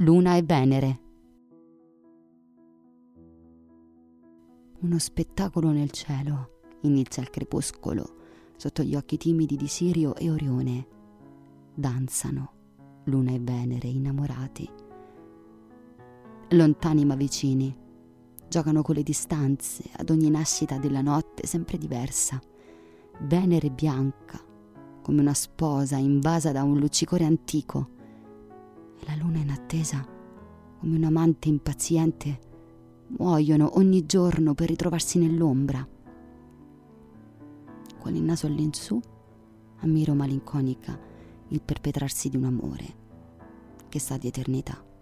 Luna e Venere. Uno spettacolo nel cielo. Inizia il crepuscolo sotto gli occhi timidi di Sirio e Orione. Danzano Luna e Venere innamorati, lontani ma vicini. Giocano con le distanze, ad ogni nascita della notte sempre diversa. Venere bianca come una sposa invasa da un luccicore antico, e la luna in attesa come un amante impaziente muoiono ogni giorno per ritrovarsi nell'ombra. Con il naso all'insù ammiro malinconica il perpetrarsi di un amore che sa di eternità.